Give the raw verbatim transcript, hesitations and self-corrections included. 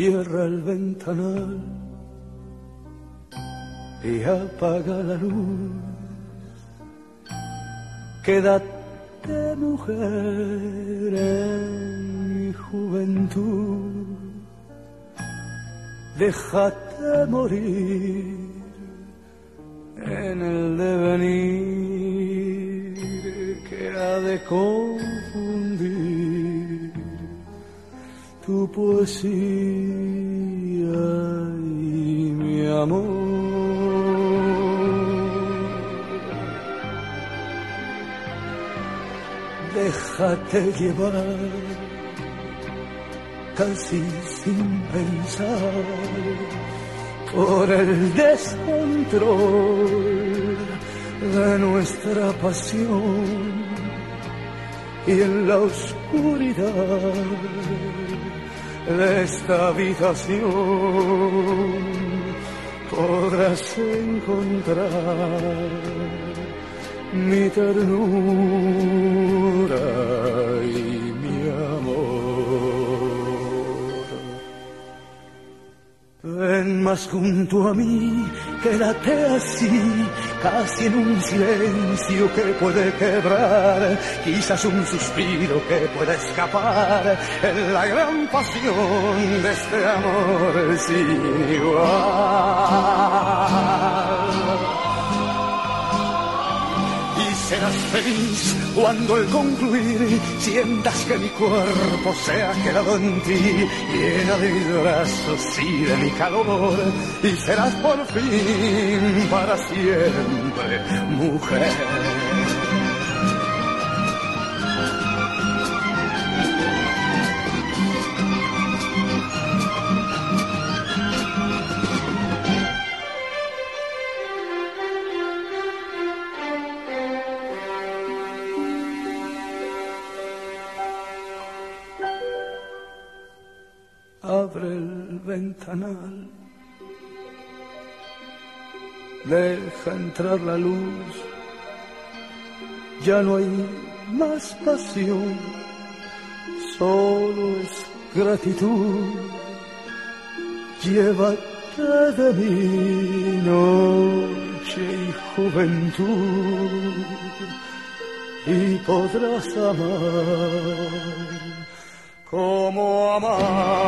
Cierra el ventanal y apaga la luz. Quédate, mujer, en mi juventud. Déjate morir en el devenir que ha de confundir tu poesía y mi amor. Déjate llevar casi sin pensar por el descontrol de nuestra pasión y en la oscuridad de esta habitación podrás encontrar mi ternura y mi amor. Ven más junto a mí, quédate así, casi en un silencio que puede quebrar, quizás un suspiro que pueda escapar en la gran pasión de este amor sin igual. Serás feliz cuando al concluir sientas que mi cuerpo se ha quedado en ti, llena de mis brazos y de mi calor, y serás por fin para siempre mujer. Abre el ventanal, deja entrar la luz, ya no hay más pasión, solo es gratitud. Llévate de mí noche y juventud y podrás amar como amar.